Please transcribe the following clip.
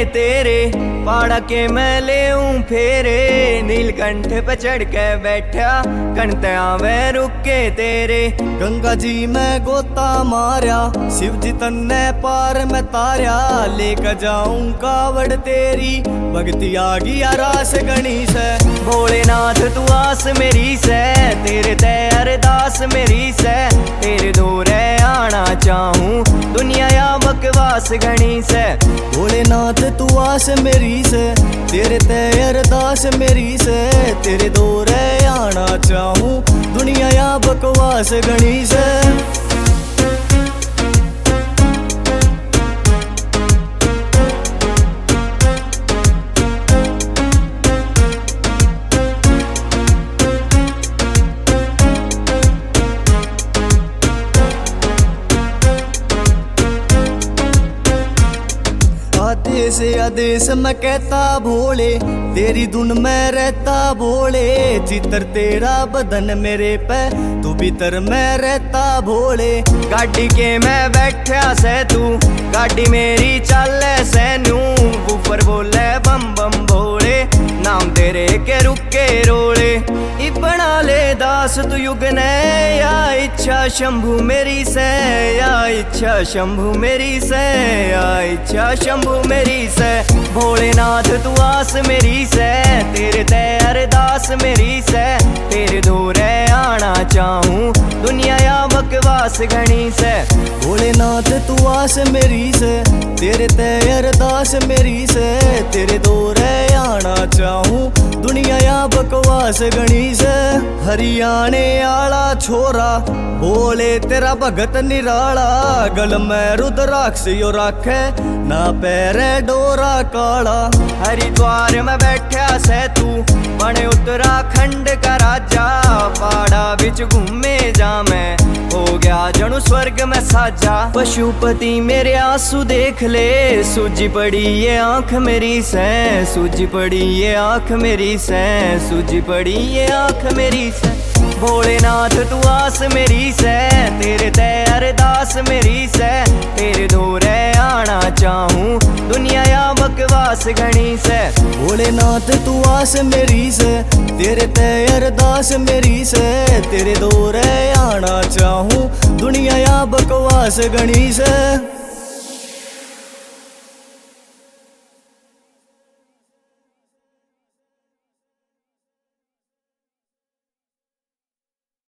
तेरे, पाड़ा के मैं ले फेरे। नीलकंठ पे चढ़ के बैठा कणते आवे रुक के तेरे। गंगा जी में गोता मारया, शिव जी तन्ने पार में तारया। लेकर जाऊं कावड़ तेरी, भक्ति आ गया रास गणेश। भोलेनाथ तू आस मेरी से, तेरे ते अरदास मेरी से। तेरे दौरे आना चाहूं, दुनिया या बकवास घनी से। भोलेनाथ तू आस मेरी से, तेरे ते अरदास मेरी से। तेरे दौरे आना चाहूं, दुनिया या बकवास घनी से। आदेश आदेश मैं कहता भोले, तेरी धुन में रहता भोले। चित्र तेरा बदन मेरे पे, तू भीतर में रहता भोले। गाड़ी के मैं बैठा से तू, गाड़ी मेरी चले से नू। ऊपर बोले बम बम भोले, नाम तेरे के रुके रोले। बना ले दास तू युग ने, या इच्छा शंभु मेरी से। या इच्छा शंभु मेरी से, या इच्छा शंभु मेरी से। भोलेनाथ तू आस मेरी से, तेरे ते अरदास मेरी से। तेरे दौरे आना चाहूं, दुनिया या बकवास घनी से। भोलेनाथ तू आस मेरी से, तेरे ते अरदास मेरी से। तेरे दौरे आना चाहूं, दुनिया या बकवास गणी से। हरियाणे आला छोरा, बोले तेरा भगत निराला। गल में रुद्राक्ष यो राखे, ना पैरे डोरा काला। हरिद्वार में बैठा से तू, बने उत्तराखंड का राजा। पहाड़ा बिच घूमे जा मैं, हो गया जणु स्वर्ग में साजा। पशुपति मेरे आंसू देख ले, सूजी पड़ी ये आंख मेरी से। सूजी पड़ी ये आंख मेरी से, सूजी पड़ी ये आंख मेरी से। भोलेनाथ तू आस मेरी से, तेरे ते अरदास मेरी से। तेरे दौरे आना चाहूं, दुनिया या बकवास घनी से। भोलेनाथ तू आस मेरी से, तेरे ते अरदास मेरी से। तेरे दौरे आना चाहूं, दुनिया या बकवास गणी से।